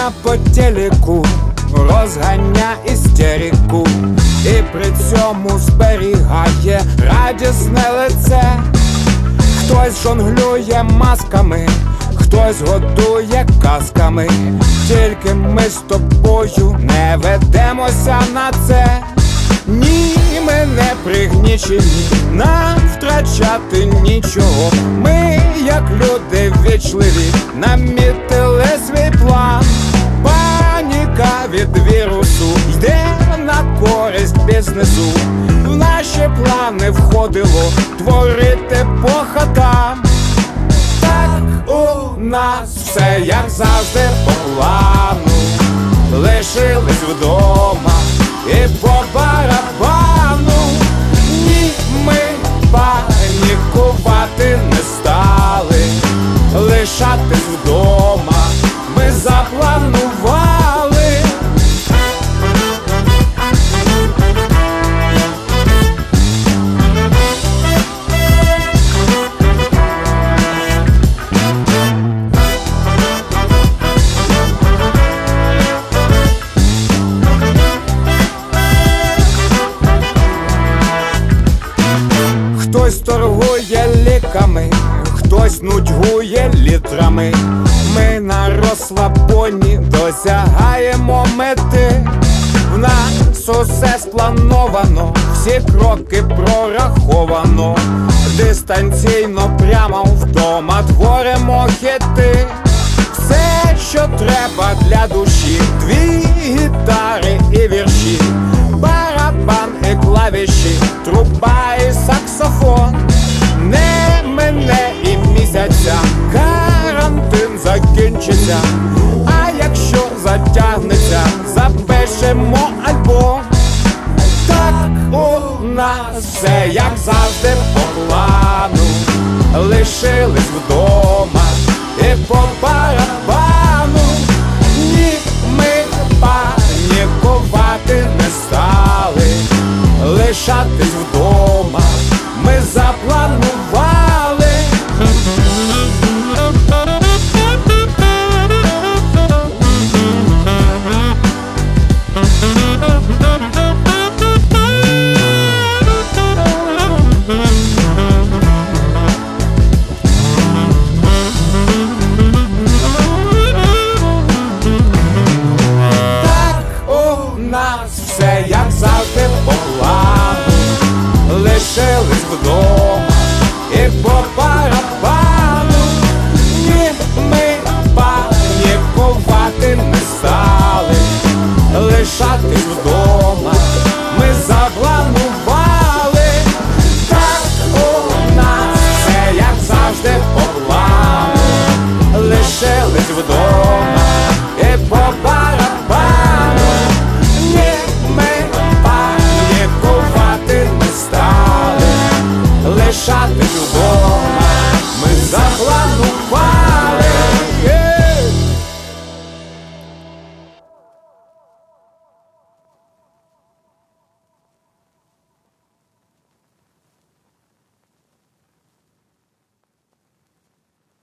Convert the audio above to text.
Мама по телеку розганя істерику і при цьому зберігає радісне лице. Хтось жонглює масками, хтось годує казками, тільки ми з тобою не ведемося на це. Ні, ми не пригнічені, нам втрачати нічого. Ми, як люди вічливі, намітили свій план. Паніка від вірусу йде на користь бізнесу. В наші плани входило творити по хатам. Так у нас все, як завжди, по плану. Лишились вдома і по барабану. Ні, ми панікувати не стали. Лишатись вдома ми запланували. Хтось торгує ліками, хтось нудьгує літрами. Ми на розслабоні досягаємо мети. В нас усе сплановано, всі кроки прораховано. Дистанційно прямо вдома творимо хіти. Все, що треба для душі, дві гітари і вірші, барабан і клавіші, труба і саксофон. Не мине і місяця, карантин закінчиться. А якщо затягнеться, запишемо альбом. Так у нас все, як завжди, по плану. Лишились вдома і по барабану. Ні, ми панікувати не стали. Лишатись вдома ми запланували. Все, як завжди, по плану. Лишились вдома і по барабану. Ні, ми панікувати не стали. Лишатись вдома ми запланували. Так у нас все, як завжди, по плану. Лишились вдома і по барабану. Лишатись вдома